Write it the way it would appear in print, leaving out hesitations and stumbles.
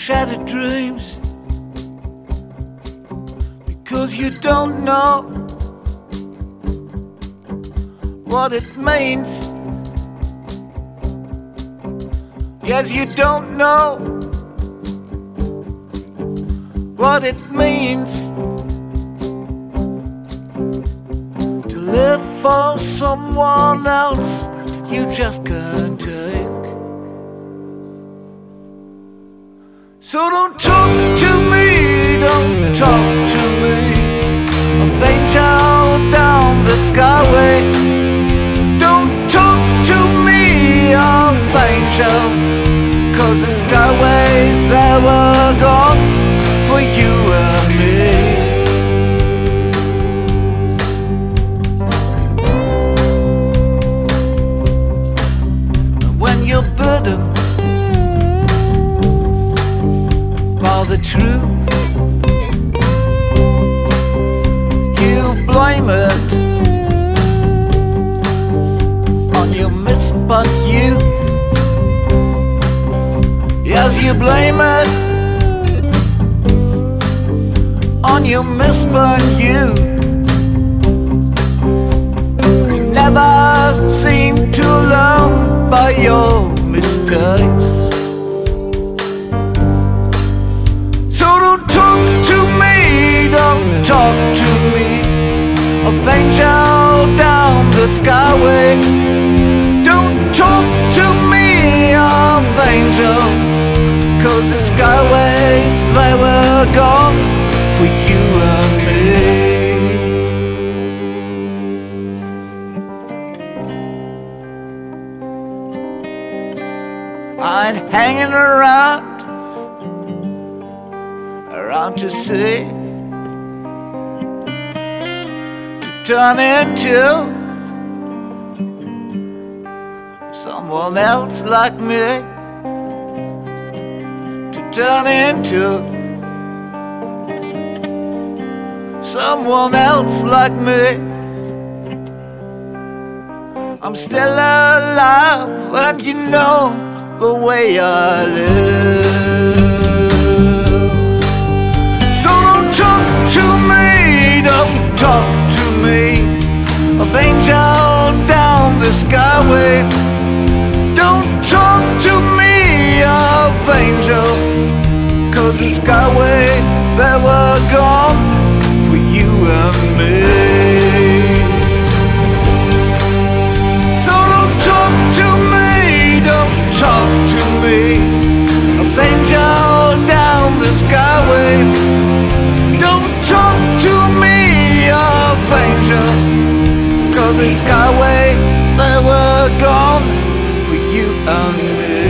shattered dreams, because you don't know what it means. Yes, you don't know what it means to live for someone else you just can't take. So don't talk to me, don't talk to me, of angel down the skyway. Don't talk to me of angel, 'cause the skyways they were gone for you and me. And when you're burdened by the truth, you blame it on your misspent youth. Yes, you blame it on your misspent youth. You never seem to learn by your mistakes. So don't talk to me, don't talk to me of angel down the skyway. Don't talk to me of angels, 'cause the skyways they were gone for you and me. I ain't hanging around to see, to turn into someone else like me, to turn into someone else like me. I'm still alive, and you know the way I live. So don't talk to me, don't talk to me of angel down the skyway. Don't talk to me of angel, 'cause the skyway they were gone for you and me. So don't talk to me, don't talk to me of angel down the skyway. Don't talk to me of angel, 'cause the skyway they were gone for you and me.